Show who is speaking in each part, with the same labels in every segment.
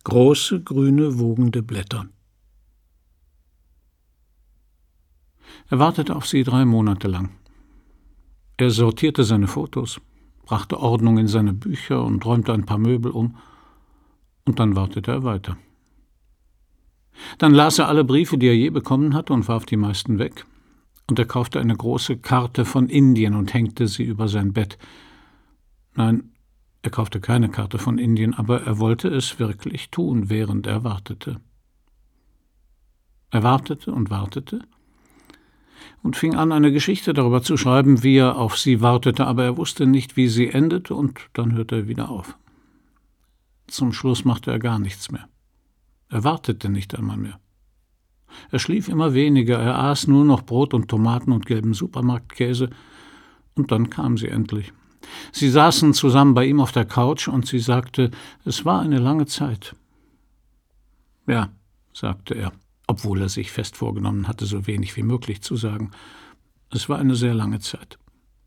Speaker 1: Große, grüne, wogende Blätter. Er wartete auf sie 3 Monate lang. Er sortierte seine Fotos, brachte Ordnung in seine Bücher und räumte ein paar Möbel um. Und dann wartete er weiter. Dann las er alle Briefe, die er je bekommen hatte, und warf die meisten weg. Und er kaufte eine große Karte von Indien und hängte sie über sein Bett. Nein, er kaufte keine Karte von Indien, aber er wollte es wirklich tun, während er wartete. Er wartete und fing an, eine Geschichte darüber zu schreiben, wie er auf sie wartete, aber er wusste nicht, wie sie endete, und dann hörte er wieder auf. Zum Schluss machte er gar nichts mehr. Er wartete nicht einmal mehr. Er schlief immer weniger, er aß nur noch Brot und Tomaten und gelben Supermarktkäse, und dann kam sie endlich. Sie saßen zusammen bei ihm auf der Couch, und sie sagte, es war eine lange Zeit. Ja, sagte er, obwohl er sich fest vorgenommen hatte, so wenig wie möglich zu sagen. Es war eine sehr lange Zeit.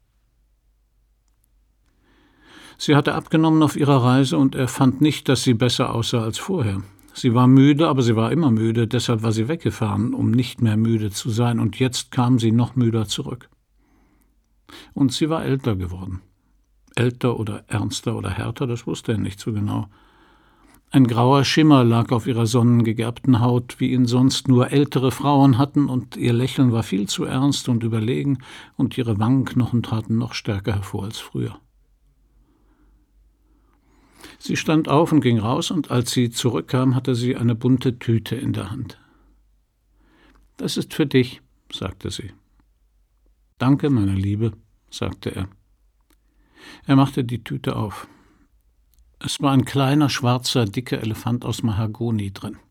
Speaker 1: Sie hatte abgenommen auf ihrer Reise, und er fand nicht, dass sie besser aussah als vorher. Sie war müde, aber sie war immer müde, deshalb war sie weggefahren, um nicht mehr müde zu sein, und jetzt kam sie noch müder zurück. Und sie war älter geworden. Älter oder ernster oder härter, das wusste er nicht so genau. Ein grauer Schimmer lag auf ihrer sonnengegerbten Haut, wie ihn sonst nur ältere Frauen hatten, und ihr Lächeln war viel zu ernst und überlegen, und ihre Wangenknochen traten noch stärker hervor als früher. Sie stand auf und ging raus, und als sie zurückkam, hatte sie eine bunte Tüte in der Hand. »Das ist für dich«, sagte sie. »Danke, meine Liebe«, sagte er. Er machte die Tüte auf. Es war ein kleiner, schwarzer, dicker Elefant aus Mahagoni drin.